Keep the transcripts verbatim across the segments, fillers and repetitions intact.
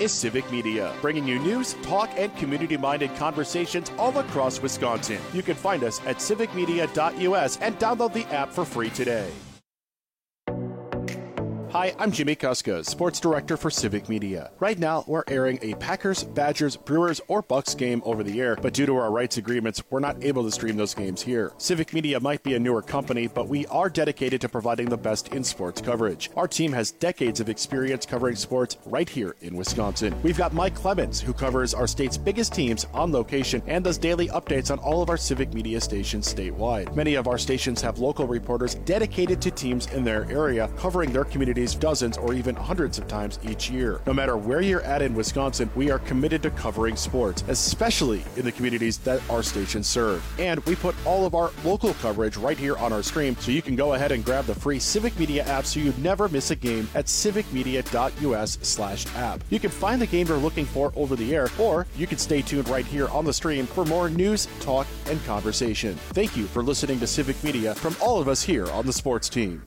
is Civic Media, bringing you news, talk, and community-minded conversations all across Wisconsin. You can find us at civic media dot U S and download the app for free today. Hi, I'm Jimmy Kuska, Sports Director for Civic Media. Right now, we're airing a Packers, Badgers, Brewers, or Bucks game over the air, but due to our rights agreements, we're not able to stream those games here. Civic Media might be a newer company, but we are dedicated to providing the best in sports coverage. Our team has decades of experience covering sports right here in Wisconsin. We've got Mike Clemens, who covers our state's biggest teams on location and does daily updates on all of our Civic Media stations statewide. Many of our stations have local reporters dedicated to teams in their area, covering their communities dozens or even hundreds of times each year. No matter where you're at in Wisconsin, we are committed to covering sports, especially in the communities that our stations serve. And we put all of our local coverage right here on our stream, so you can go ahead and grab the free Civic Media app so you never miss a game at civic media dot U S slash app. You can find the game you're looking for over the air, or you can stay tuned right here on the stream for more news, talk, and conversation. Thank you for listening to Civic Media from all of us here on the sports team.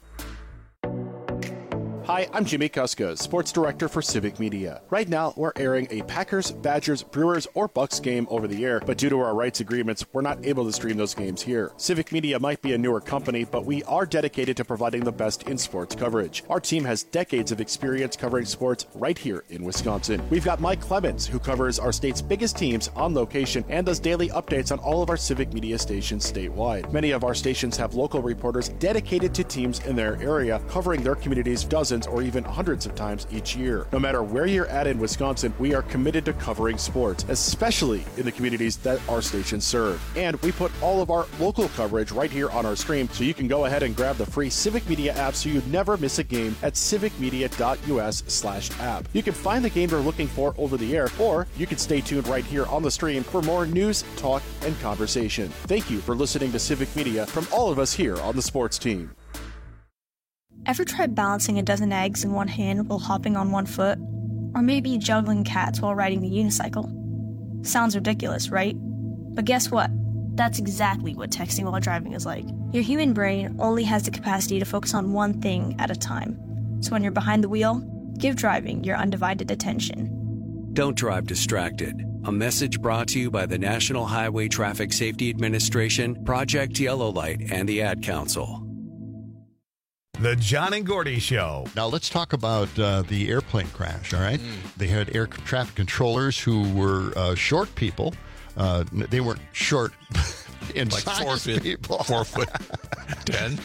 Hi, I'm Jimmy Kuska, Sports Director for Civic Media. Right now, we're airing a Packers, Badgers, Brewers, or Bucks game over the air, but due to our rights agreements, we're not able to stream those games here. Civic Media might be a newer company, but we are dedicated to providing the best in sports coverage. Our team has decades of experience covering sports right here in Wisconsin. We've got Mike Clemens, who covers our state's biggest teams on location and does daily updates on all of our Civic Media stations statewide. Many of our stations have local reporters dedicated to teams in their area, covering their communities dozens or even hundreds of times each year. No matter where you're at in Wisconsin, we are committed to covering sports, especially in the communities that our stations serve. And we put all of our local coverage right here on our stream, so you can go ahead and grab the free Civic Media app so you never miss a game at civic media dot U S slash app. You can find the game you're looking for over the air, or you can stay tuned right here on the stream for more news, talk, and conversation. Thank you for listening to Civic Media from all of us here on the sports team. Ever tried balancing a dozen eggs in one hand while hopping on one foot? Or maybe juggling cats while riding the unicycle? Sounds ridiculous, right? But guess what? That's exactly what texting while driving is like. Your human brain only has the capacity to focus on one thing at a time. So when you're behind the wheel, give driving your undivided attention. Don't drive distracted. A message brought to you by the National Highway Traffic Safety Administration, Project Yellow Light, and the Ad Council. The John and Gordy Show. Now let's talk about uh, the airplane crash, all right? Mm. They had air traffic controllers who were uh, short people. Uh, they weren't short in like size four foot, people. Four foot ten.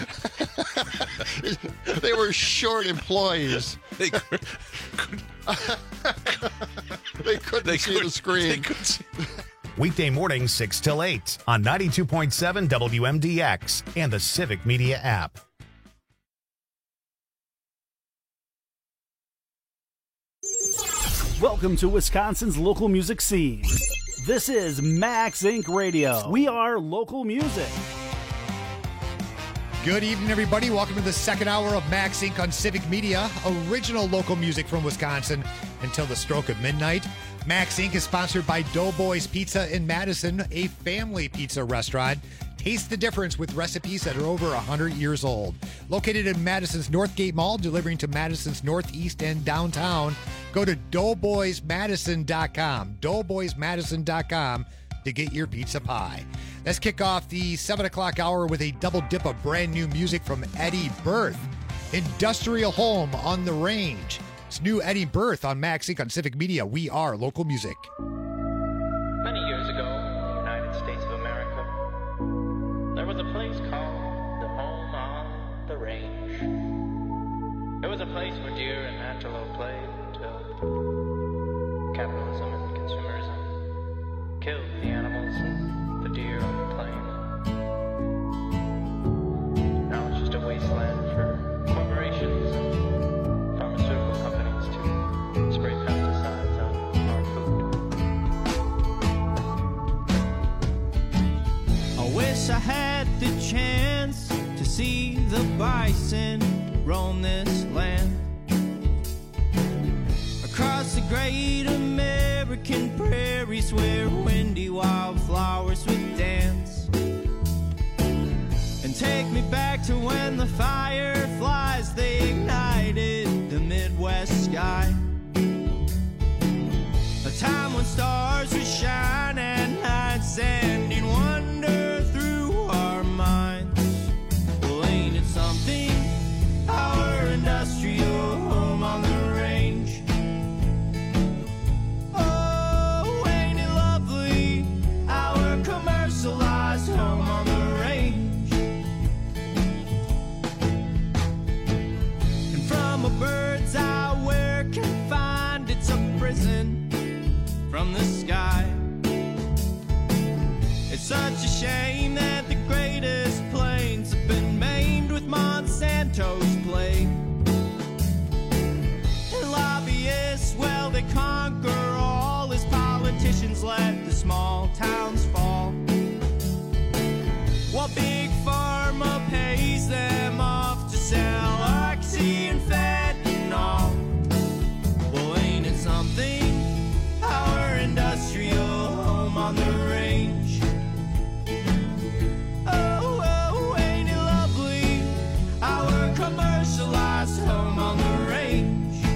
They were short employees. They, could, could, they couldn't they see could, the screen. They could see. Weekday mornings, six till eight on ninety-two point seven W M D X and the Civic Media app. Welcome to Wisconsin's local music scene. This is Max Incorporated. Radio. We are local music. Good evening, everybody. Welcome to the second hour of Max Incorporated on Civic Media. Original local music from Wisconsin until the stroke of midnight. Max Incorporated is sponsored by Doughboys Pizza in Madison, a family pizza restaurant. Taste the difference with recipes that are over one hundred years old. Located in Madison's Northgate Mall, delivering to Madison's Northeast and downtown. Go to doughboys madison dot com, doughboys madison dot com to get your pizza pie. Let's kick off the seven o'clock hour with a double dip of brand new music from Eddie Berth. Industrial Home on the Range. It's new Eddie Berth on Max Incorporated on Civic Media. We are local music. Many years ago, in the United States of America, there was a place called the Home on the Range. It was a place where deer and antelope played until capitalism and consumerism killed the animals and the deer on the plain. Now it's just a wasteland for corporations and pharmaceutical companies to spray pesticides on our food. I wish I had the chance to see the bison roam this land. Across the great American prairies where windy wildflowers would dance. And take me back to when the fireflies, they ignited the Midwest sky. from the sky. It's such a shame that the greatest planes have been maimed with Monsanto's blade. And lobbyists, well, they conquer all as politicians let the small towns fall. While Big Pharma pays them off to sell oxy and fentanyl. Well, ain't it something? Our industrial home on the range. Oh, oh, ain't it lovely? Our commercialized home on the range.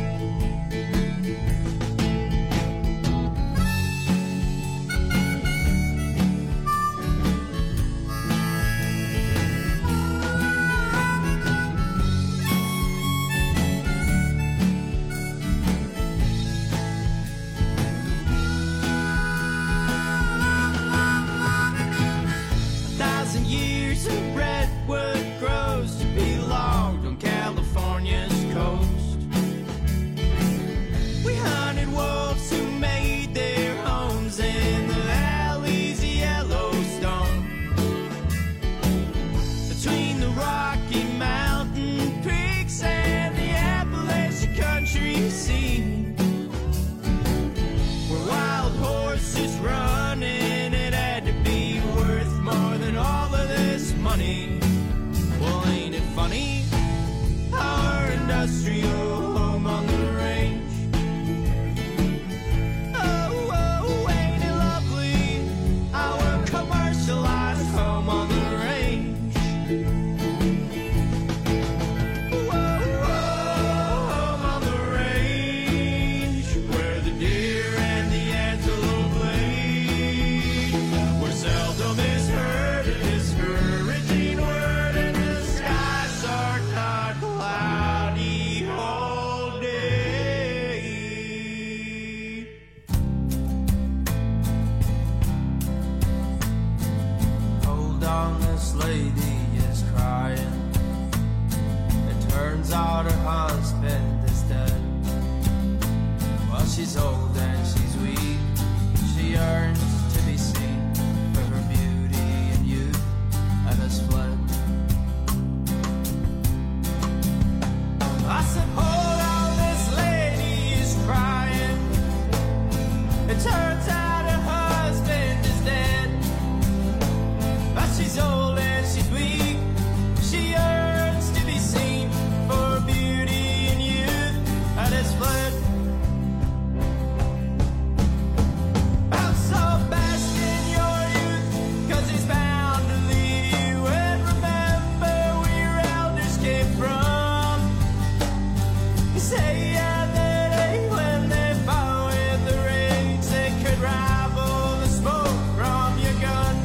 Years of redwood grows to be logged on California's coast. We hunted wolves who made their homes in the valleys of Yellowstone. Between the Rocky Mountain peaks and the Appalachian country scene, where wild horses running, it had to be worth more than all of this money. Well, ain't it funny? Our industrial home on the range. Oh, oh, ain't it lovely? Our commercialized home on the range. Whoa, whoa, home on the range, where the deer and the antelope bleed, where seldom is heard a discouraging word, and the skies are not cloudy all day. Hold on, this lady is crying. It turns out her husband is dead. Well, she's old and she's weak. She yearns to be seen for her beauty and youth, and has fled. I said, hold on, this lady is crying. It turns out her husband is dead. But she's old and she's weak. She yearns to be seen for her beauty and youth, and has fled. I'm so bask in your youth, 'cause he's bound to leave you. And remember where your elders came from. You say yeah, that ain't when they fought with the rage, they could rival the smoke from your gun.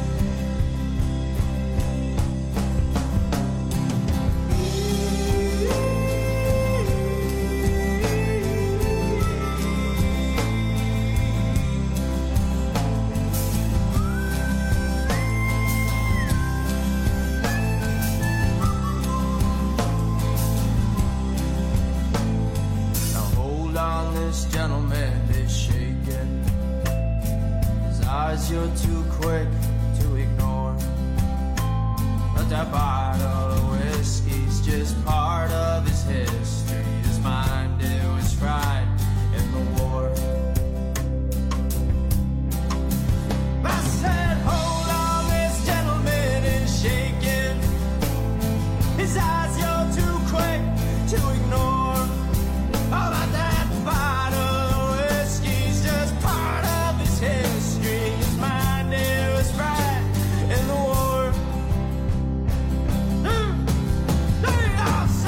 Now hold on, this gentleman is shaking. His eyes you're too quick to ignore. But that bottle of whiskey's just part of his history. His mind, it was fried in the war. I said, hold on, this gentleman is shaking. His eyes you're too quick to ignore. Oh, but that bottle of whiskey's just part of his history. His mind, it was fried in the war. Hey, I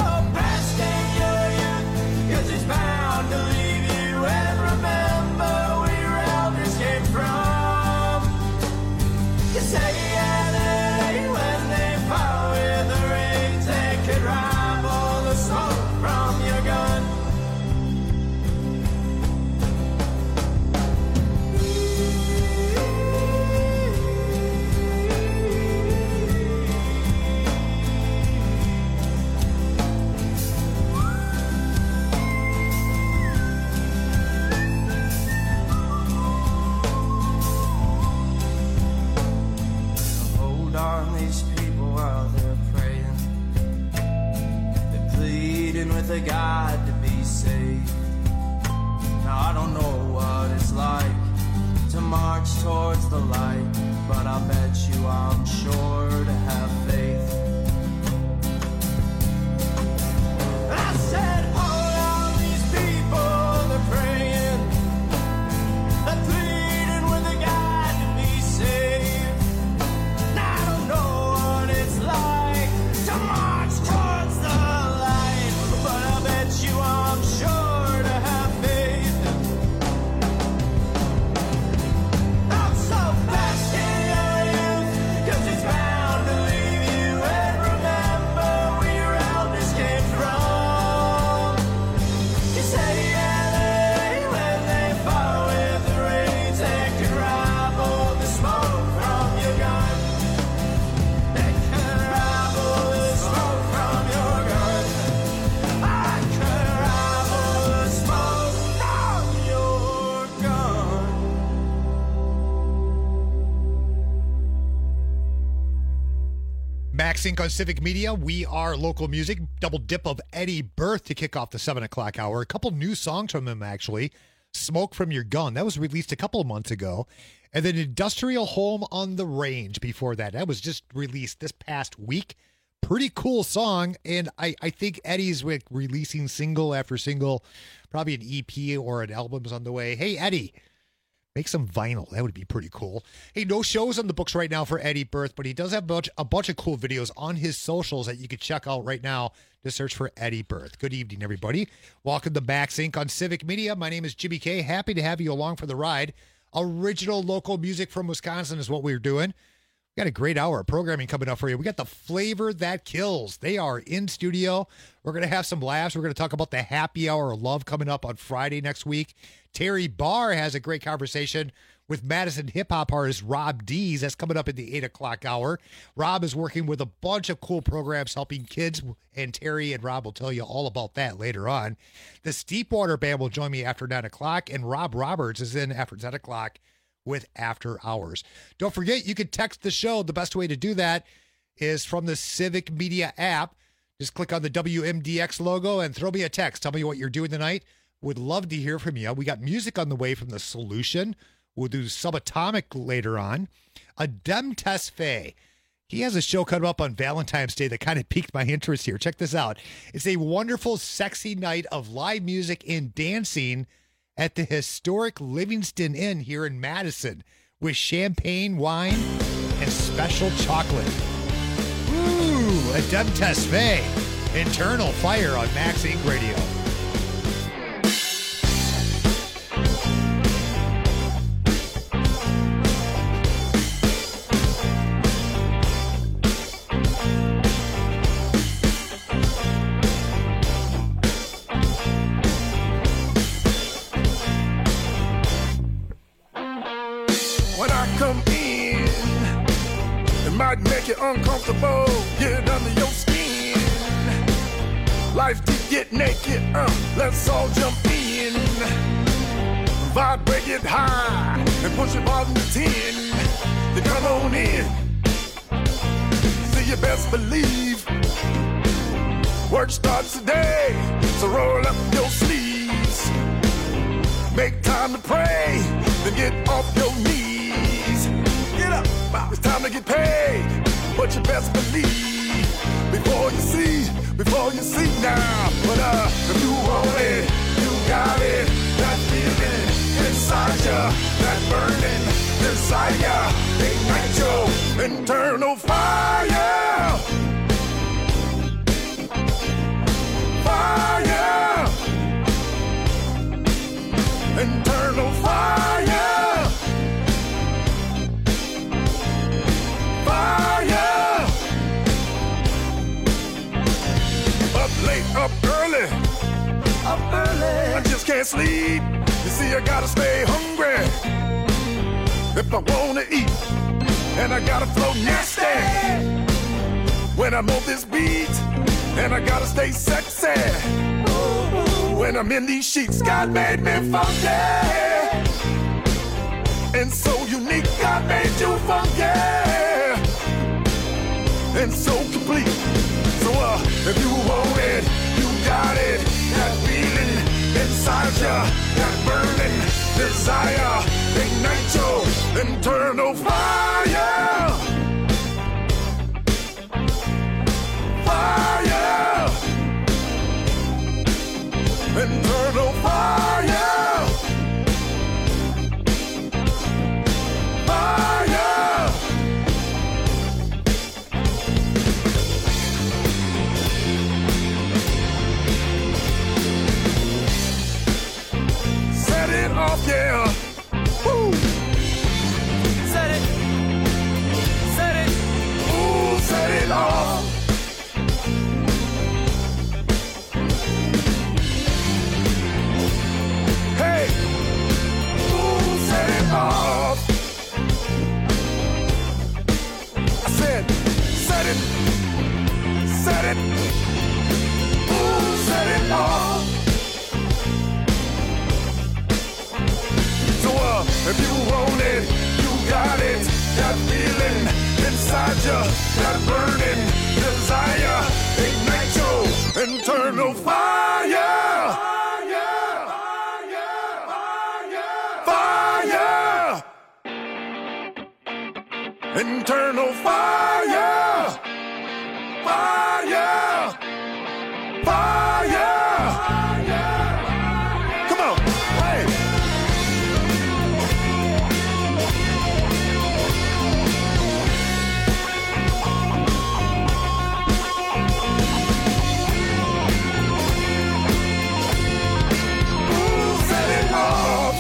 Max Inc on Civic Media. We are local music. Double dip of Eddie Berth to kick off the seven o'clock hour. A couple new songs from him, actually. Smoke from Your Gun. That was released a couple of months ago. And then Industrial Home on the Range before that. That was just released this past week. Pretty cool song. And I, I think Eddie's like releasing single after single. Probably an E P or an album's on the way. Hey, Eddie. Make some vinyl. That would be pretty cool. Hey, no shows on the books right now for Eddie Berth, but he does have a bunch, a bunch of cool videos on his socials that you can check out right now. Just search for Eddie Berth. Good evening, everybody. Welcome to Max Inc on Civic Media. My name is Jimmy K. Happy to have you along for the ride. Original local music from Wisconsin is what we're doing. We got a great hour of programming coming up for you. We got the Flavor That Kills. They are in studio. We're going to have some laughs. We're going to talk about the Happy Hour of Love coming up on Friday next week. Terry Barr has a great conversation with Madison hip-hop artist Rob Dees. That's coming up in the eight o'clock hour. Rob is working with a bunch of cool programs helping kids, and Terry and Rob will tell you all about that later on. The Steepwater Band will join me after nine o'clock, and Rob Roberts is in after ten o'clock with After Hours. Don't forget, you can text the show. The best way to do that is from the Civic Media app. Just click on the W M D X logo and throw me a text. Tell me what you're doing tonight. Would love to hear from you. We got music on the way from The Solution. We'll do Subatomic later on. Adem Tesfaye. He has a show coming up on Valentine's Day that kind of piqued my interest here. Check this out. It's a wonderful, sexy night of live music and dancing at the historic Livingston Inn here in Madison with champagne, wine, and special chocolate. Ooh, Adem Tesfaye. Internal Fire on Max Inc Radio. Make it uncomfortable, get under your skin. Life to get naked, uh, let's all jump in. Vibrate it high and push it bottom to ten. Then come on in. See, you best believe work starts today, so roll up your sleeves. Make time to pray, then get off your knees. Get up. It's time to get paid, but you best believe before you see, before you see now. But uh, if you want it, you got it. That feeling inside ya, that burning desire, ignite your internal fire. Fire. Internal fire. Fire. Up late, up early. Up early. I just can't sleep. You see, I gotta stay hungry if I wanna eat. And I gotta flow nasty when I'm on this beat. And I gotta stay sexy when I'm in these sheets. God made me funky and so unique. God made you funky and so complete. So uh, if you want it, you got it. That feeling inside ya, that burning desire, ignite your internal fire. Fire. Internal fire. Fire. Set it off, yeah. Woo. Set it. Set it. Ooh, set it off. Hey. Ooh, set it off. I said, set it. Set it. Ooh, set it off. So uh, if you want it, you got it. That feeling inside you, that burning desire, ignite your internal fire. Fire, fire, internal fire, fire, fire. Come on, hey. Ooh, set it off.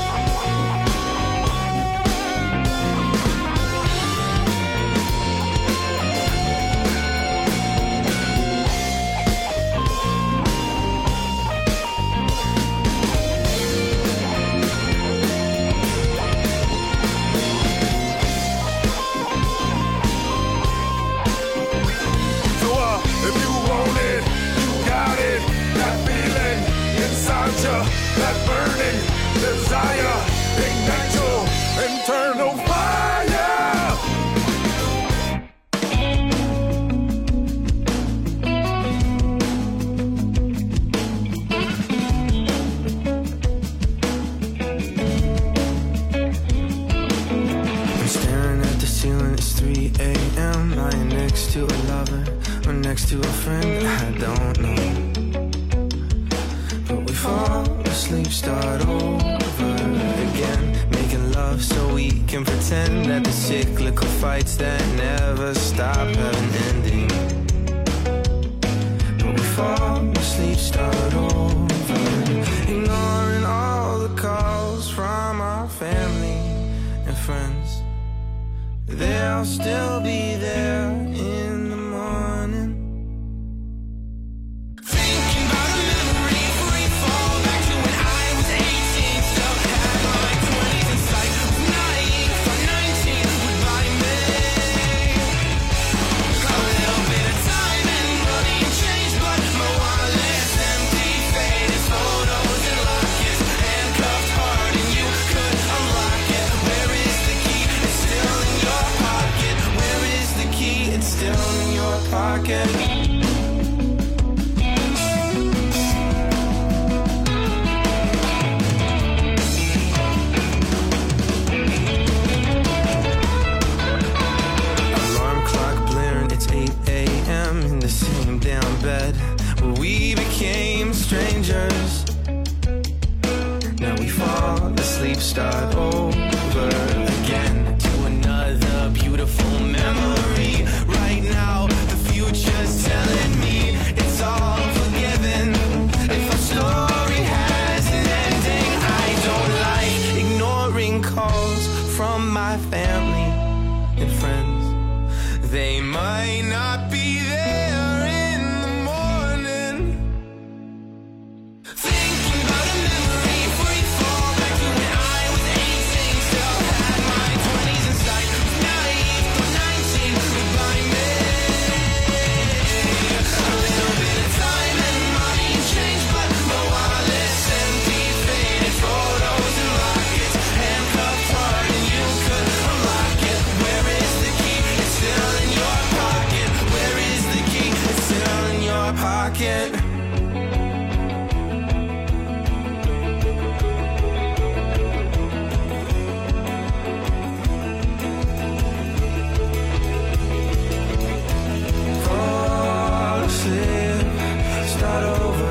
That burning desire, ignite your internal fire. I'm staring at the ceiling, it's three a.m. Lying next to a lover or next to a friend, I don't know. Fall asleep, start over again, making love so we can pretend that the cyclical fights that never stop have an ending. But we fall asleep, start over, ignoring all the calls from our family and friends. They'll still be there in the morning. Pocket. Alarm clock blaring, it's eight a.m. in the same damn bed where we became strangers. Now we fall asleep, start over again to another beautiful memory. Right now future's telling me it's all forgiven. If our story has an ending, I don't like ignoring calls from my family and friends. They might not be there in the morning. Thinking about a memory, free fall back to when I was eighteen, still had my twenties in sight, naive or nineteen, goodbye me. Pocket. Fall asleep, start over.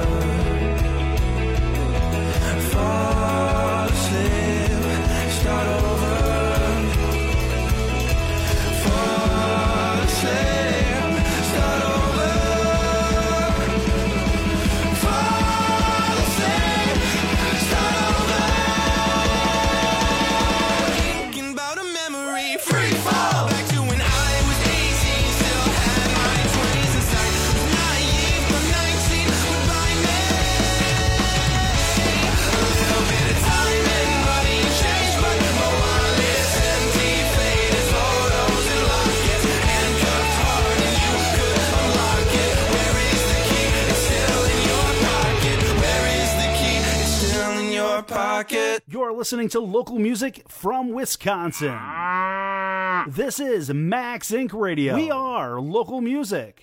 Fall asleep, start over. Fall asleep, start over. You're listening to local music from Wisconsin. This is Max Incorporated. Radio. We are local music.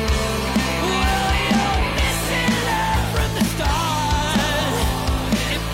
If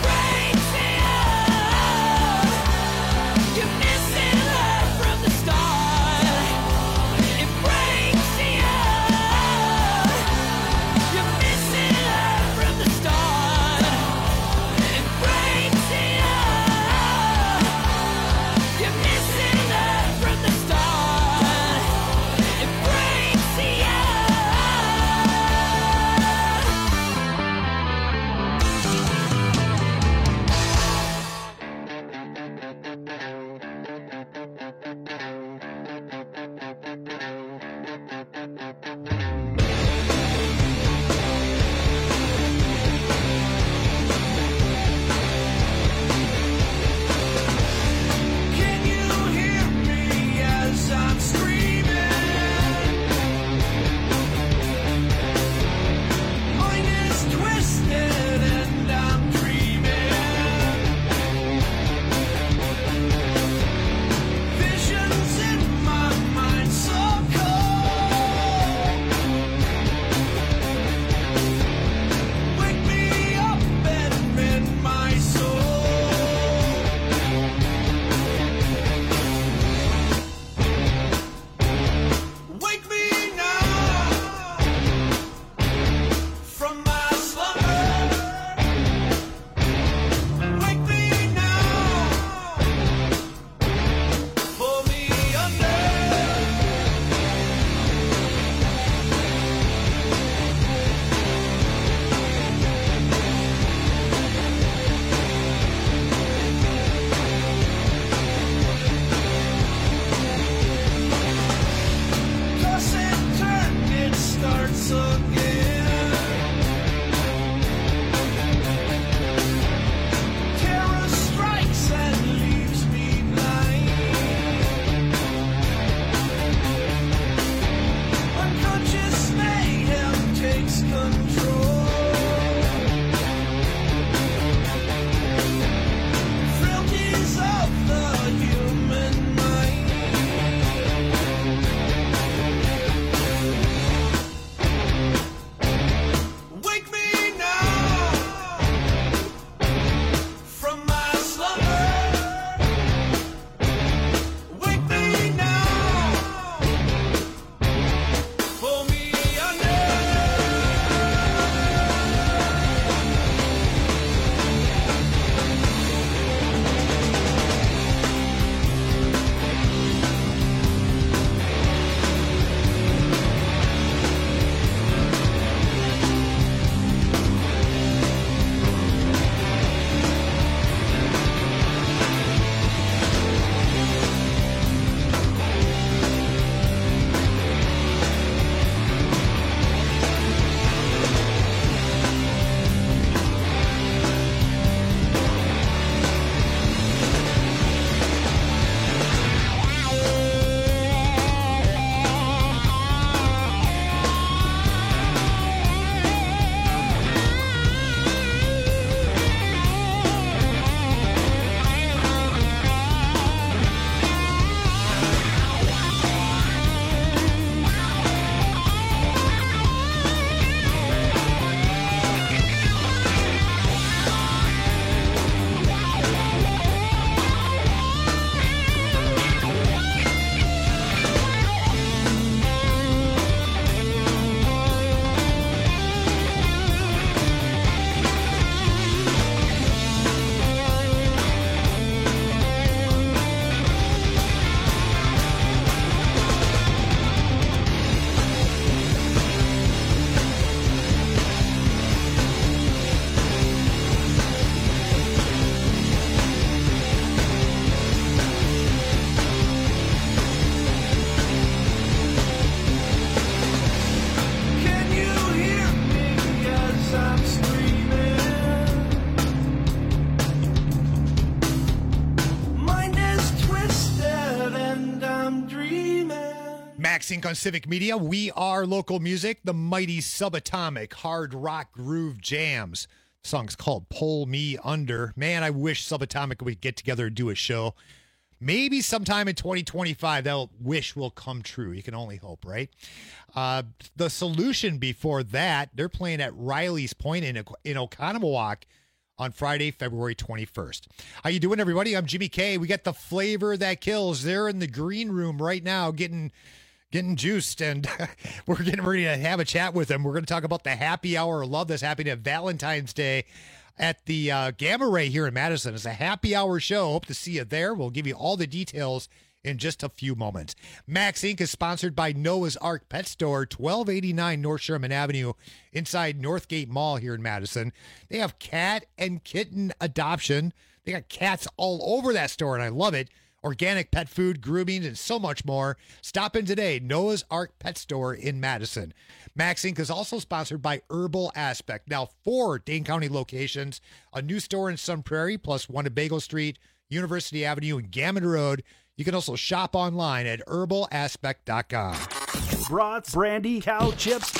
Max Inc on Civic Media. We are local music, the mighty subatomic hard rock groove jams. The song's called Pull Me Under. Man, I wish Subatomic would get together and do a show. Maybe sometime in twenty twenty-five, that wish will come true. You can only hope, right? Uh, the Solution before that, they're playing at Riley's Point in, in Oconomowoc on Friday, February twenty-first. How you doing, everybody? I'm Jimmy K. We got the Flavor That Kills. They're in the green room right now getting getting juiced, and we're getting ready to have a chat with them. We're going to talk about the happy hour of love that's happening at Valentine's Day at the uh, Gamma Ray here in Madison. It's a happy hour show. Hope to see you there. We'll give you all the details in just a few moments. Max Incorporated is sponsored by Noah's Ark Pet Store, twelve eighty-nine North Sherman Avenue, inside Northgate Mall here in Madison. They have cat and kitten adoption. They got cats all over that store, and I love it. Organic pet food, grooming, and so much more. Stop in today, Noah's Ark Pet Store in Madison. Max Incorporated is also sponsored by Herbal Aspect. Now, four Dane County locations, a new store in Sun Prairie, plus one at Bagel Street, University Avenue, and Gammon Road. You can also shop online at herbal aspect dot com. Brats, brandy, cow chips,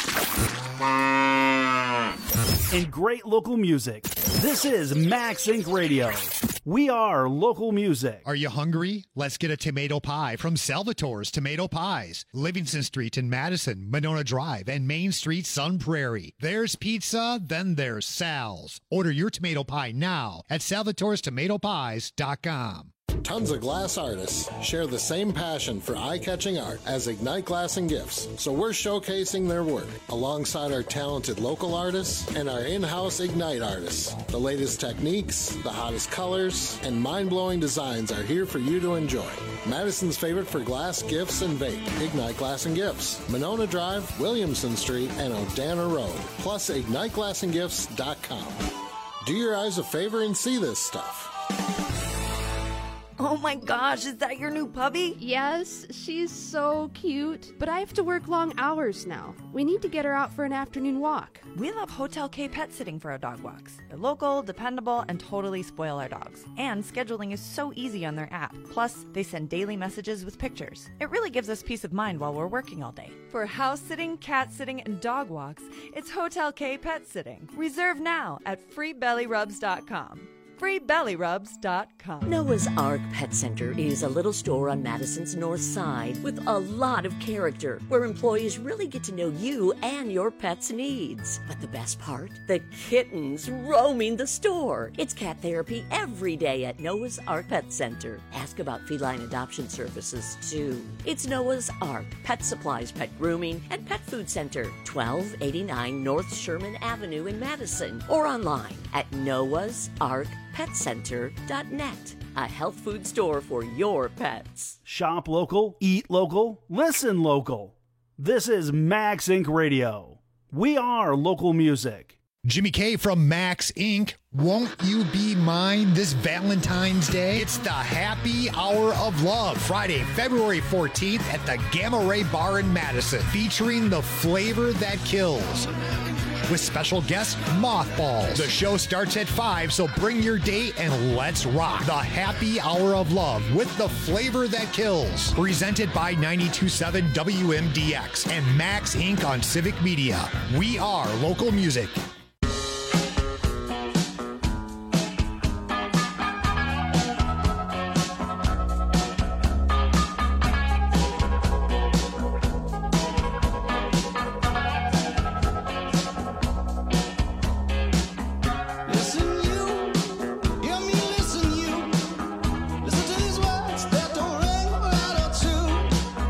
and great local music. This is Max Incorporated Radio. We are local music. Are you hungry? Let's get a tomato pie from Salvatore's Tomato Pies. Livingston Street in Madison, Monona Drive, and Main Street, Sun Prairie. There's pizza, then there's Sal's. Order your tomato pie now at salvatores tomato pies dot com. Tons of glass artists share the same passion for eye-catching art as Ignite Glass and Gifts, so we're showcasing their work alongside our talented local artists and our in-house Ignite artists. The latest techniques, the hottest colors, and mind-blowing designs are here for you to enjoy. Madison's favorite for glass, gifts, and vape, Ignite Glass and Gifts, Monona Drive, Williamson Street, and Odana Road, plus ignite glass and gifts dot com. Do your eyes a favor and see this stuff. Oh my gosh, is that your new puppy? Yes, she's so cute. But I have to work long hours now. We need to get her out for an afternoon walk. We love Hotel K Pet Sitting for our dog walks. They're local, dependable, and totally spoil our dogs. And scheduling is so easy on their app. Plus, they send daily messages with pictures. It really gives us peace of mind while we're working all day. For house sitting, cat sitting, and dog walks, it's Hotel K Pet Sitting. Reserve now at free belly rubs dot com. free belly rubs dot com. Noah's Ark Pet Center is a little store on Madison's north side with a lot of character, where employees really get to know you and your pet's needs. But the best part? The kittens roaming the store. It's cat therapy every day at Noah's Ark Pet Center. Ask about feline adoption services, too. It's Noah's Ark Pet Supplies, Pet Grooming, and Pet Food Center, twelve eighty-nine North Sherman Avenue in Madison, or online at noahs ark pet center dot net. A health food store for your pets. Shop local, eat local, listen local. This is Max Incorporated Radio. We are local music. Jimmy K from Max Incorporated. Won't you be mine this Valentine's Day? It's the Happy Hour of Love, Friday, February fourteenth at the Gamma Ray Bar in Madison, featuring the Flavor That Kills. With special guest Mothballs. The show starts at five, so bring your date and let's rock. The Happy Hour of Love with the Flavor That Kills. Presented by ninety-two point seven W M D X and Max Incorporated on Civic Media. We are local music.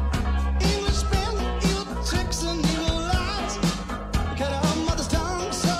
Mother's tongue, so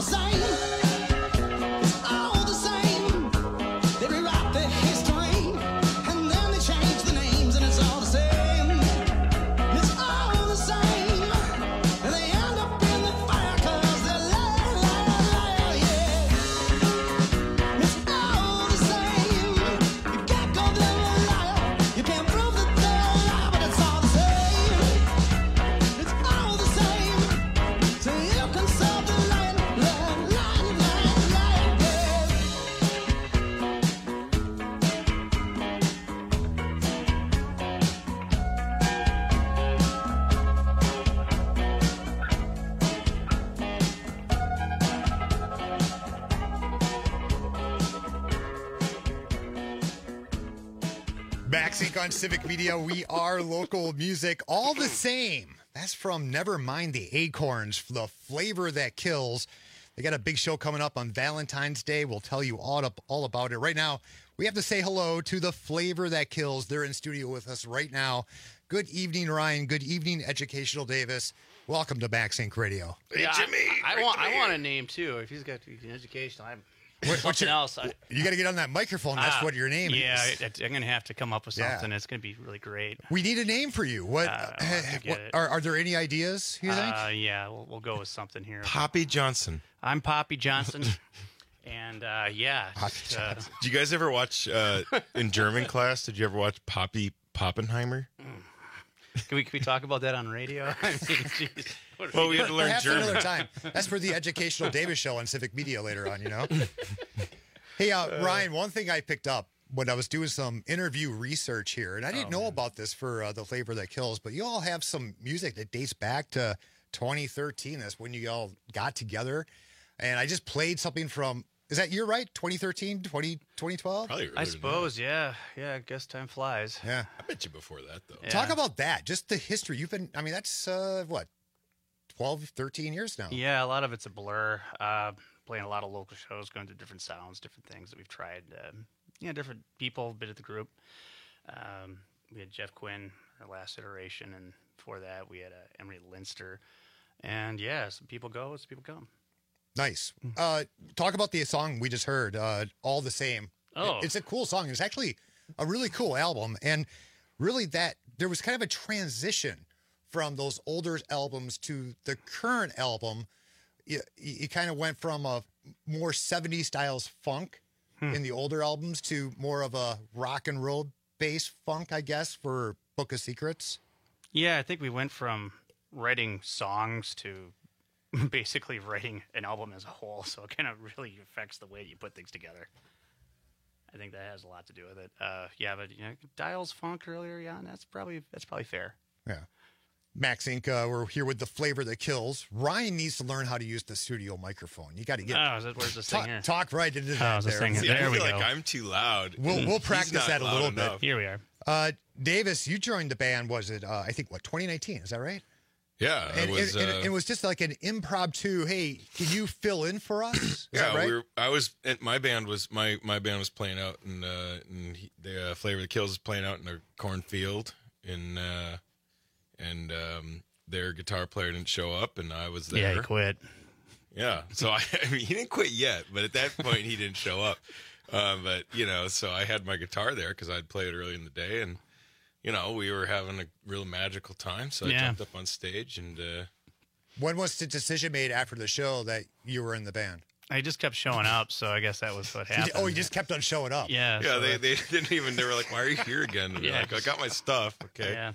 MaxInc on Civic Media. We are local music all the same. That's from Never Mind the Acorns, the flavor that kills. They got a big show coming up on Valentine's Day. We'll tell you all, up, all about it. Right now, we have to say hello to the flavor that kills. They're in studio with us right now. Good evening, Ryan. Good evening, Educational Davis. Welcome to MaxInc Radio. Yeah, I, I want I want a name too. If he's got an education, I'm What, something your, else. I, you got to get on that microphone. That's uh, what your name yeah, is. Yeah, I'm going to have to come up with Yeah. something. It's going to be really great. We need a name for you. What, Uh, uh, forget what it. are, are there any ideas, you think? Uh, yeah, we'll, we'll go with something here. Poppy Johnson. I'm Poppy Johnson. And uh, yeah. just, uh, Did you guys ever watch uh, in German class? Did you ever watch Poppy Poppenheimer? can we can we talk about that on radio? I mean, geez, what are Well, we had to learn Perhaps German. another time. That's for the Educational Davis show on Civic Media later on, you know? Hey, uh, Ryan, one thing I picked up when I was doing some interview research here, and I didn't Oh, know about this for uh, The Flavor That Kills, but you all have some music that dates back to twenty thirteen. That's when you all got together. And I just played something from, is that year right? twenty thirteen, twenty, twenty twelve? Probably I suppose, yeah. Yeah, I guess time flies. Yeah. I bet you before that, though. Yeah. Talk about that. Just the history. You've been, I mean, that's uh, what, twelve, thirteen years now. Yeah, a lot of it's a blur. Uh, playing a lot of local shows, going to different sounds, different things that we've tried. Um, yeah, different people, bit of the group. Um, we had Jeff Quinn, our last iteration, and before that we had uh, Emery Linster. And yeah, some people go, some people come. Nice. Uh, talk about the song we just heard, uh, All the Same. Oh. It's a cool song. It's actually a really cool album. And really that there was kind of a transition from those older albums to the current album. You, you kind of went from a more seventies styles funk Hmm. in the older albums to more of a rock and roll based funk, I guess, for Book of Secrets. Yeah, I think we went from writing songs to basically writing an album as a whole. So it kind of really affects the way you put things together. I think that has a lot to do with it. Uh, yeah, but you know, Dials funk earlier, yeah, and that's probably that's probably fair. Yeah. MaxInc, uh, we're here with The Flavor That Kills. Ryan needs to learn how to use the studio microphone. You got to get Oh, is it, where's this talk, thing here? talk right into Oh, that. is this there. thing here? See, There I we feel go. like I'm too loud. We'll we'll He's practice not that a loud little enough. bit. Here we are. Uh, Davis, you joined the band. Was it? Uh, I think what twenty nineteen? Is that right? Yeah, And it was. and- uh, and it was just like an impromptu. Hey, can you fill in for us? Is yeah, that right? we were, I was. and My band was my my band was playing out, and uh, and he, the uh, Flavor That Kills is playing out in a cornfield, in uh, and um, their guitar player didn't show up, and I was there. Yeah, he quit. Yeah, so I, I mean, he didn't quit yet, but at that point he didn't show up. Uh, but you know, so I had my guitar there because I'd played early in the day, and you know, we were having a real magical time. So I Yeah. jumped up on stage, and uh, When was the decision made after the show that you were in the band? I just kept showing up, so I guess that was what You- happened. oh, you just kept on showing up. Yeah. yeah, so they, that- they didn't even. They were like, "Why are you here again?" And Yeah. like, I got my stuff. Okay. Yeah.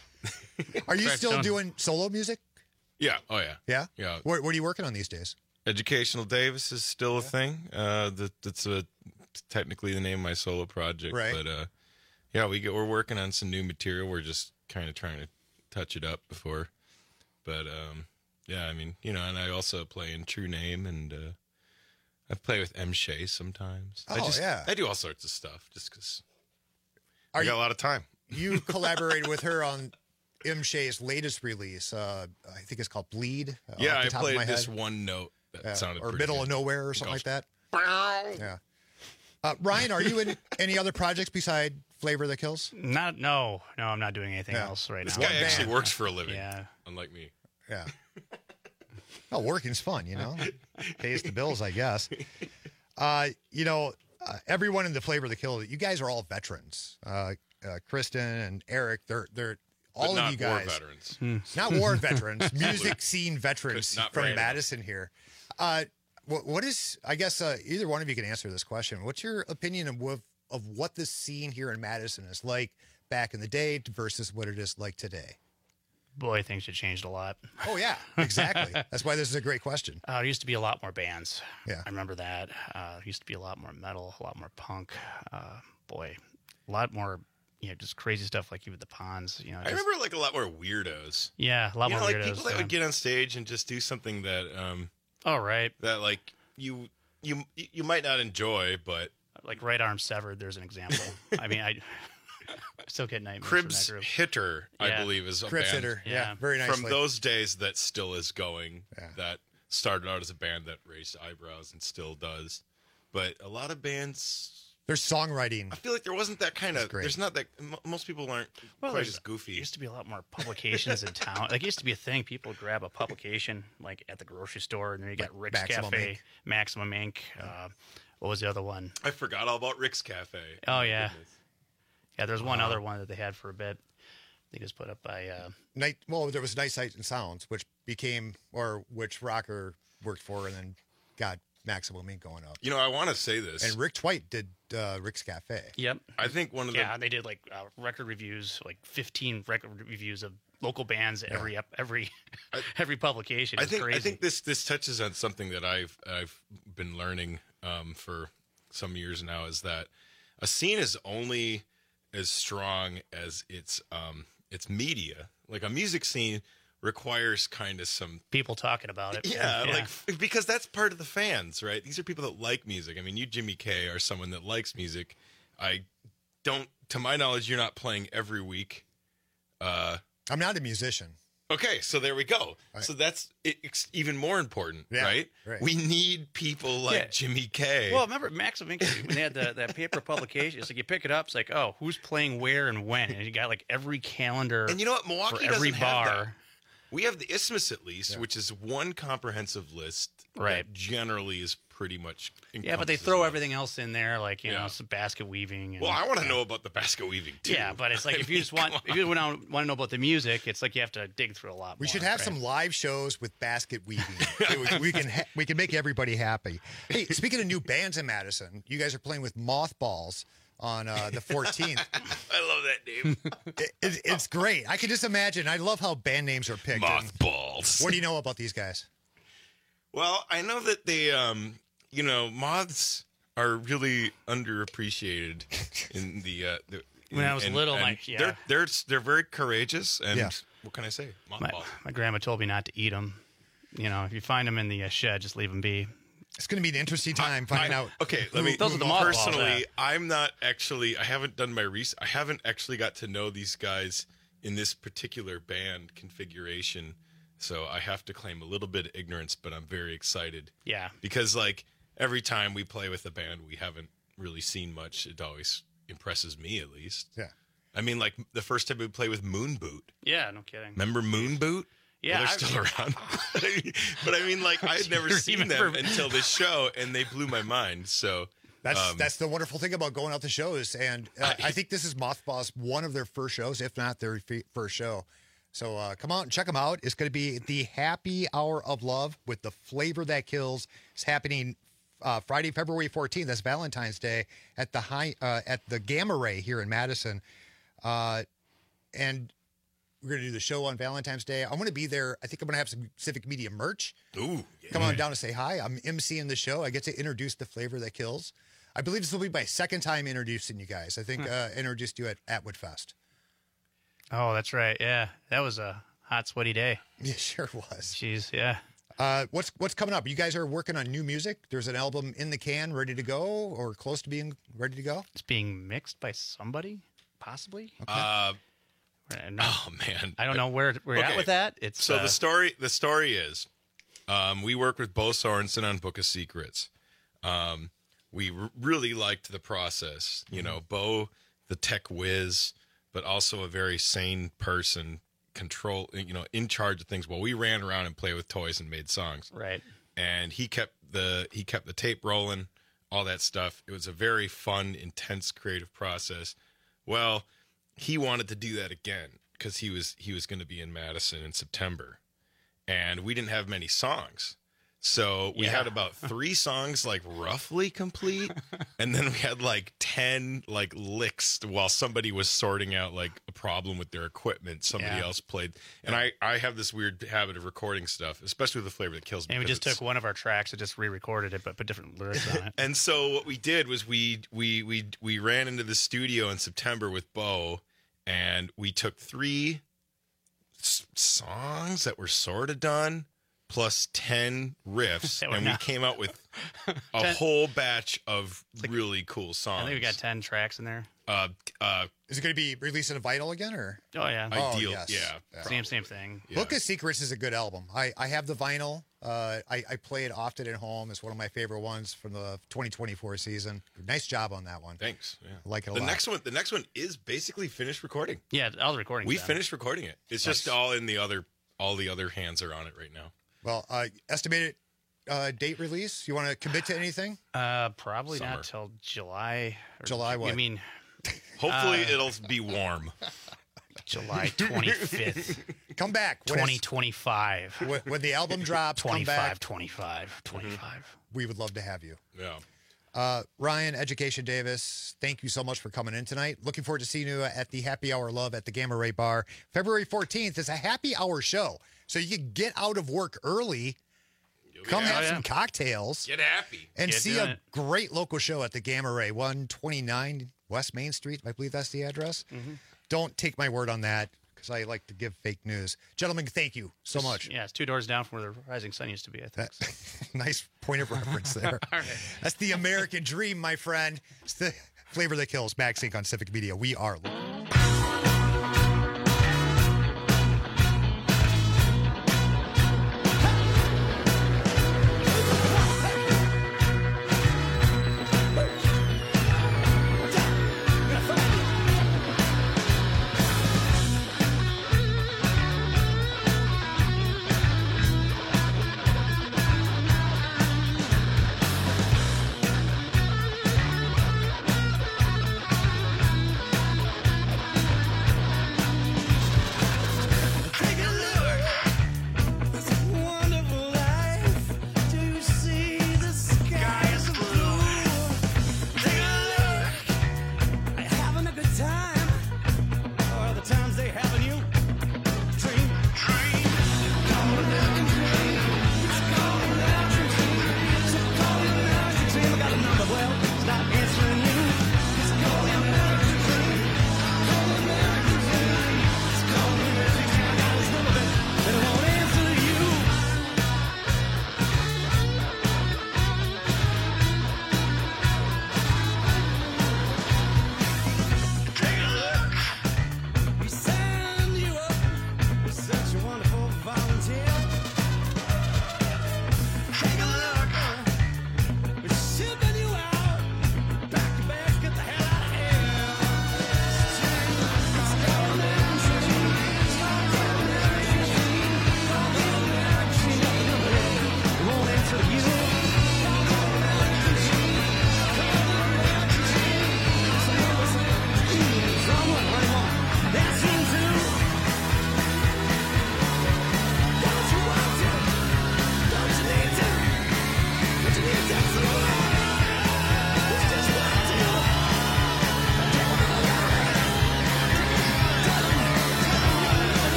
Are you Correct, still Tony. doing solo music? Yeah. Oh yeah. Yeah. Yeah. What, what are you working on these days? Educational Davis is still a thing. Uh, that that's a, technically the name of my solo project. Right. But uh, yeah, we get, we're working on some new material. We're just kind of trying to touch it up before. But um, yeah, I mean, you know, and I also play in True Name, and uh, I play with M. Shea sometimes. I Oh, just, yeah. I do all sorts of stuff just because Are I got you- a lot of time. You collaborated with her on M. Shea's latest release. Uh, I think it's called Bleed. uh, Yeah, off the I top of played my this head. one note that Yeah, sounded or pretty Middle good. of Nowhere or something like that. Yeah. Uh, Ryan, are you in any other projects beside Flavor That Kills? Not no, no, I'm not doing anything Yeah. else right This now. guy actually works for a living, Yeah. unlike me. Yeah. Oh, working's fun, you know. Pays the bills, I guess. Uh, you know, uh, everyone in the Flavor of the Kill, you guys are all veterans. Uh, uh, Kristen and Eric, they're they're all But of not you guys. war veterans. Hmm. Not war veterans, music scene veterans Not from brave Madison here. Uh, what, what is? I guess uh, either one of you can answer this question. What's your opinion of of, of what the scene here in Madison is like back in the day versus what it is like today? Boy, things have changed a lot. Oh, yeah, exactly. That's why this is a great question. Uh, there used to be a lot more bands. Yeah. I remember that. Uh, there used to be a lot more metal, a lot more punk. Uh, boy, a lot more, you know, just crazy stuff like even the Ponds. You know, I just- remember like a lot more weirdos. Yeah, a lot you more know, weirdos. like people that yeah. would get on stage and just do something that, um, oh right, that like you you you might not enjoy, but like Right Arm Severed. There's an example. I mean, I, I still get nightmares Cribs from that group. Hitter, I Yeah. believe, is a Cribs band Hitter, yeah, Yeah. very nicely. from those days that still is going. That started out as a band that raised eyebrows and still does, but a lot of bands. There's songwriting. I feel like there wasn't that kind of. great. There's not that. m- Most people aren't Well, quite there's- as goofy. There used to be a lot more publications in town. Like, it used to be a thing. People would grab a publication, like, at the grocery store, and then you got Like Rick's Maximum Cafe, Ink. Maximum Ink. Uh, what was the other one? I forgot all about Rick's Cafe. Oh, yeah. Yeah, there's one Uh, other one that they had for a bit. They just put up by... Uh, Night. Well, there was Night Sight and Sounds, which became, or which Rocker worked for, and then got Maximum Ink going up. You know, I want to say this. And Rick Twite did uh, Rick's Cafe. Yep. I think one of the yeah, they did, like, uh, record reviews, like fifteen record reviews of local bands every ep- every every publication. I It's think crazy. I think this this touches on something that I've I've been learning um, for some years now, is that a scene is only as strong as its um, its media. Like a music scene requires kind of some people talking about it. Yeah, like f- because that's part of the fans, right? These are people that like music. I mean, you, Jimmy K, are someone that likes music. I don't, to my knowledge, you're not playing every week. Uh, I'm not a musician. Okay, so there we go. So that's it, it's even more important, Yeah, right? right. We need people like Yeah. Jimmy K. Well, remember Maximum Ink, when they had the, that paper publication, it's like you pick it up, it's like, oh, who's playing where and when? And you got like every calendar and you know what? Milwaukee for every doesn't bar. have that. We have the Isthmus at least, which is one comprehensive list Right. that generally is pretty much Yeah, but they encompasses throw all. everything else in there, like, you Yeah. know, some basket weaving. And, Well, I want to know about the basket weaving too. Yeah, but it's like if you just want, if you want to, want to know about the music, it's like you have to dig through a lot. We more, should have right? some live shows with basket weaving. we, we can ha- we can make everybody happy. Hey, speaking of new bands in Madison, you guys are playing with Mothballs on uh, the fourteenth. I love that name. It, it, it's great. I can just imagine. I love how band names are picked. Mothballs. What do you know about these guys? Well, I know that they, um, you know, moths are really underappreciated in the. Uh, the When I was and- little, and my- yeah. they're they're they're very courageous, and Yeah. what can I say? My, Mothballs. my grandma told me not to eat them. You know, if you find them in the uh, shed, just leave them be. It's going to be an interesting time finding I- out. Okay, let who- me. Those are the mothballs, personally, yeah. I'm not actually. I haven't done my research. I haven't actually got to know these guys in this particular band configuration. So I have to claim a little bit of ignorance, but I'm very excited. Yeah. Because like every time we play with a band we haven't really seen much, it always impresses me at least. Yeah. I mean, like the first time we played with Moon Boot. Yeah, no kidding. Remember Moon Boot? Yeah, Well, they're I- still around. but I mean, like I had never You seen them remember- until this show, and they blew my mind. So That's um, that's the wonderful thing about going out to shows, and uh, I think this is Mothballs, one of their first shows, if not their f- first show. So uh, come out and check them out. It's going to be the Happy Hour of Love with the Flavor That Kills. It's happening uh, Friday, February fourteenth. That's Valentine's Day at the high uh, at the Gamma Ray here in Madison, uh, and we're going to do the show on Valentine's Day. I'm going to be there. I think I'm going to have some Civic Media merch. Ooh, yeah. Come on down and say hi. I'm emceeing the show. I get to introduce the Flavor That Kills. I believe this will be my second time introducing you guys. I think uh, introduced you at Atwood Fest. Oh, that's right. Yeah, that was a hot, sweaty day. Yeah, sure was. Jeez, yeah. Uh, what's what's coming up? You guys are working on new music. There's an album in the can, ready to go, or close to being ready to go. It's being mixed by somebody, possibly. Uh, Right, no, oh man, I don't know where we're at Okay. with that. It's so uh, the story. The story is, um, we worked with Bo Sorensen on Book of Secrets. Um, we r- really liked the process. You know, Bo, the tech whiz, but also a very sane person, control, you know, in charge of things while we ran around and played with toys and made songs. Right. And he kept the he kept the tape rolling, all that stuff. It was a very fun, intense, creative process. Well, he wanted to do that again because he was he was going to be in Madison in September, and we didn't have many songs. So we Yeah. had about three songs like roughly complete, and then we had like ten like licks while somebody was sorting out like a problem with their equipment. Somebody Yeah. else played, and I I have this weird habit of recording stuff, especially with the Flavor That Kills. And we because just it's- took one of our tracks and just re-recorded it, but put different lyrics on it. And so what we did was we we we we ran into the studio in September with Bo, and we took three s- songs that were sort of done, plus ten riffs, That were and we not- came out with a ten- whole batch of really cool songs. I think we got ten tracks in there. Uh, uh, Is it going to be releasing a vinyl again, or? Oh yeah, Ideal, yes. yeah, same same thing. Book of Secrets is a good album. I, I have the vinyl. Uh, I, I play it often at home. It's one of my favorite ones from the twenty twenty-four season. Nice job on that one. Thanks. Yeah. I like it a the lot. next one, the next one is basically finished recording. Yeah, all the recording. We finished recording it. It's just Nice. all in the other. All the other hands are on it right now. Well, uh, estimated uh, date release. You want to commit to anything? Uh, probably Summer. not till July. or- July what? I mean, Hopefully, Uh, it'll be warm. July twenty-fifth, Come back. When twenty it's- twenty-five. When, when the album drops, come back. twenty-five, twenty-five, twenty-five. We would love to have you. Yeah. Uh, Ryan, Education Davis, thank you so much for coming in tonight. Looking forward to seeing you at the Happy Hour Love at the Gamma Ray Bar. February fourteenth is a happy hour show. So you can get out of work early, come Yeah. have Oh, yeah. some cocktails, Get happy. and Get see doing a it. great local show at the Gamma Ray, one twenty-nine West Main Street. I believe that's the address. Mm-hmm. Don't take my word on that because I like to give fake news. Gentlemen, thank you so much. Yeah, it's two doors down from where the Rising Sun used to be, I think. That, nice point of reference there. All right. That's the American dream, my friend. It's the Flavor That Kills, Max Inc on Civic Media. We are local.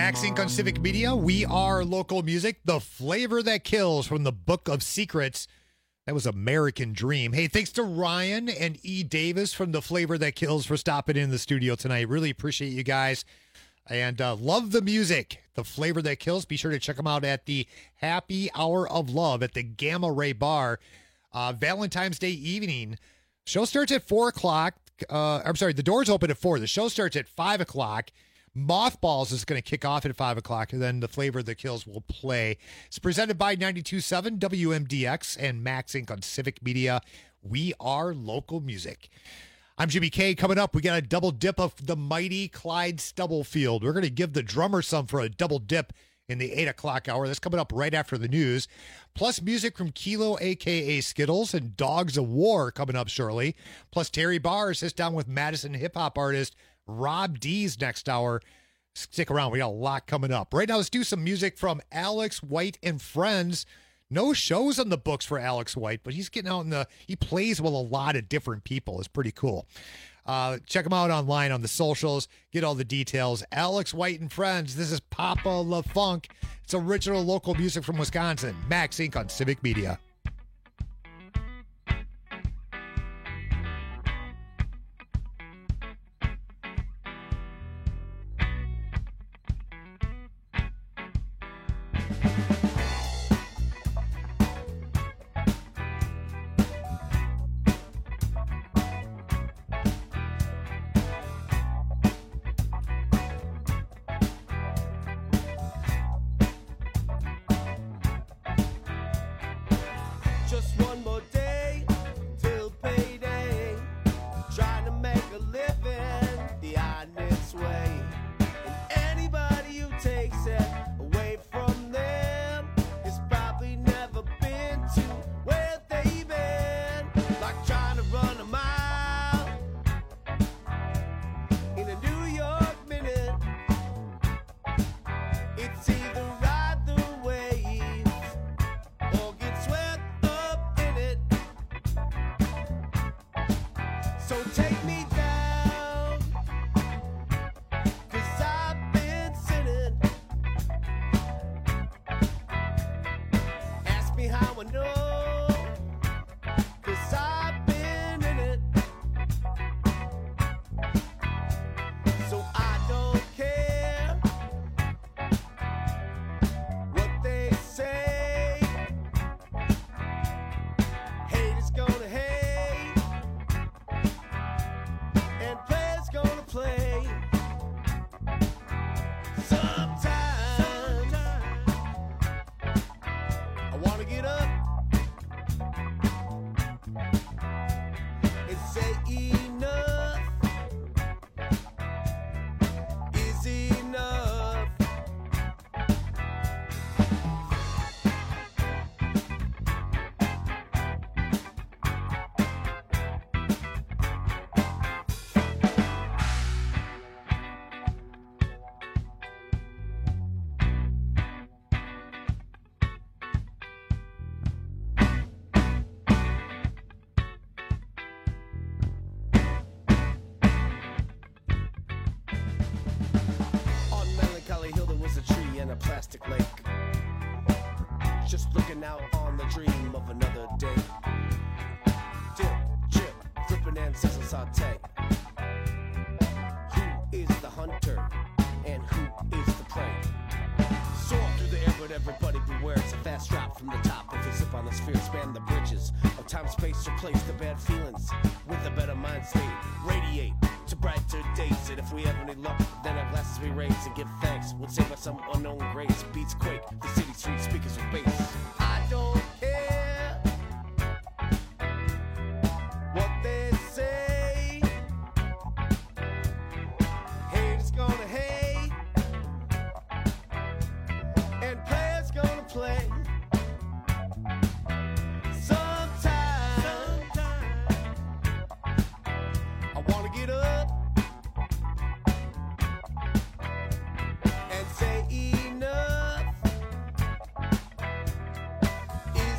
Max Inc on Civic Media. We are local music. The flavor that kills from the Book of Secrets. That was American Dream. Hey, thanks to Ryan and E. Davis from The Flavor That Kills for stopping in the studio tonight. Really appreciate you guys. And uh, love the music. The Flavor That Kills. Be sure to check them out at the Happy Hour of Love at the Gamma Ray Bar. Uh, Valentine's Day evening. Show starts at four o'clock. Uh, I'm sorry, the doors open at four. The show starts at five o'clock. Mothballs is going to kick off at five o'clock, and then The Flavor That Kills will play. It's presented by ninety-two point seven W M D X and Max Inc on Civic Media. We are local music. I'm Jimmy K. Coming up, we got a double dip of the mighty Clyde Stubblefield. We're going to give the drummer some for a double dip in the eight o'clock hour. That's coming up right after the news. Plus music from Kilo, a k a. Skittles, and Dogs of War coming up shortly. Plus Terry Barr sits down with Madison hip-hop artist Rob D's next hour. Stick around. We got a lot coming up. Right now, let's do some music from Alex White and Friends. No shows on the books for Alex White, but he's getting out in the, he plays with a lot of different people. It's pretty cool. Uh, check him out online on the socials. Get all the details. Alex White and Friends. This is Papa La Funk. It's original local music from Wisconsin. Max Inc on Civic Media. Just one more day till payday. Trying to make a living the honest way. And anybody who takes it away from them has probably never been to where they've been. Like trying to run a mile in a New York minute. It's either ride the wave or get swept up in it. So take me down, 'cause I've been sinning. Ask me how I know, 'cause I've been in it. So I don't care what they say. Hate is gonna hate, and play's gonna play. Sometimes I wanna get up and say enough is enough. On Melancholy Hill there was a tree and a plastic lake. Just looking out on the dream of another day. Dip, chip, flipping and sizzle saute. Who is the hunter and who is the prey? Soar through the air but everybody beware. It's a fast drop from the top. If you slip on the sphere, span the bridges of time, space, replace the bad feelings with a better mind state. Radiate to brighter days, and if we have any luck, then our glasses we raise and give thanks. We'll save us some unknown grace. Beats quake, the city street speakers with bass. I don't care what they say. Hate is gonna hate, and players gonna play. Sometimes I wanna get up and say enough is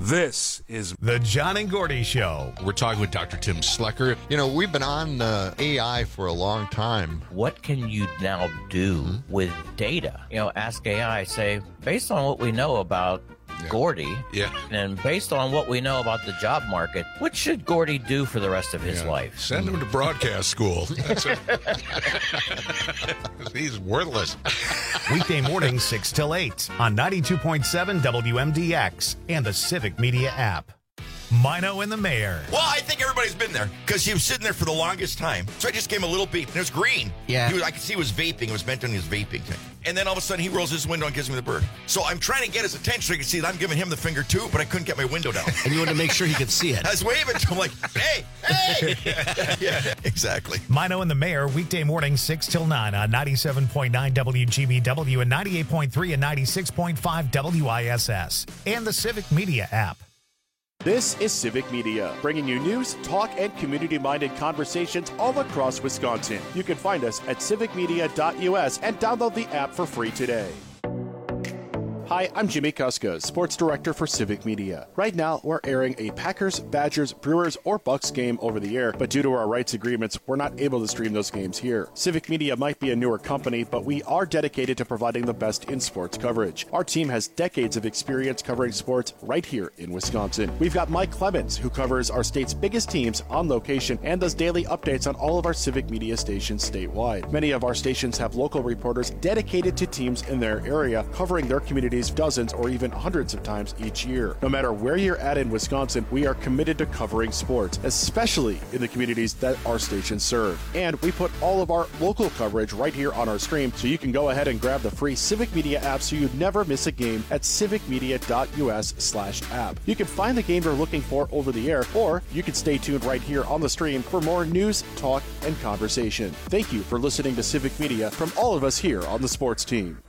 This is the John and Gordy Show. We're talking with Doctor Tim Slecker. You know, we've been on uh, A I for a long time. What can you now do mm-hmm. with data? You know, ask A I, say, based on what we know about yeah. Gordy, yeah. and based on what we know about the job market, what should Gordy do for the rest of his yeah. life? Send him to broadcast school. That's a... He's worthless. Weekday mornings, six till eight on ninety-two point seven W M D X and the Civic Media app. Mino and the Mayor. Well, I think everybody's been there because he was sitting there for the longest time. So I just gave him a little beep, and it was green. Yeah. He was, I could see he was vaping. It was meant on his vaping thing. And then all of a sudden, he rolls his window and gives me the bird. So I'm trying to get his attention so he can see that I'm giving him the finger, too, but I couldn't get my window down. And you wanted to make sure he could see it. I was waving to him like, hey, hey. Yeah, exactly. Mino and the Mayor, weekday mornings, six till nine on ninety-seven point nine W G B W and ninety-eight point three and ninety-six point five W I S S and the Civic Media app. This is Civic Media, bringing you news, talk, and community-minded conversations all across Wisconsin. You can find us at civic media dot U S and download the app for free today. Hi, I'm Jimmy Kuska, Sports Director for Civic Media. Right now, we're airing a Packers, Badgers, Brewers, or Bucks game over the air, but due to our rights agreements, we're not able to stream those games here. Civic Media might be a newer company, but we are dedicated to providing the best in sports coverage. Our team has decades of experience covering sports right here in Wisconsin. We've got Mike Clemens, who covers our state's biggest teams on location and does daily updates on all of our Civic Media stations statewide. Many of our stations have local reporters dedicated to teams in their area, covering their communities dozens or even hundreds of times each year. No matter where you're at in Wisconsin, we are committed to covering sports, especially in the communities that our stations serve. And we put all of our local coverage right here on our stream, so you can go ahead and grab the free Civic Media app so you never miss a game at civic media dot U S slash app. You can find the game you're looking for over the air, or you can stay tuned right here on the stream for more news, talk, and conversation. Thank you for listening to Civic Media from all of us here on the sports team.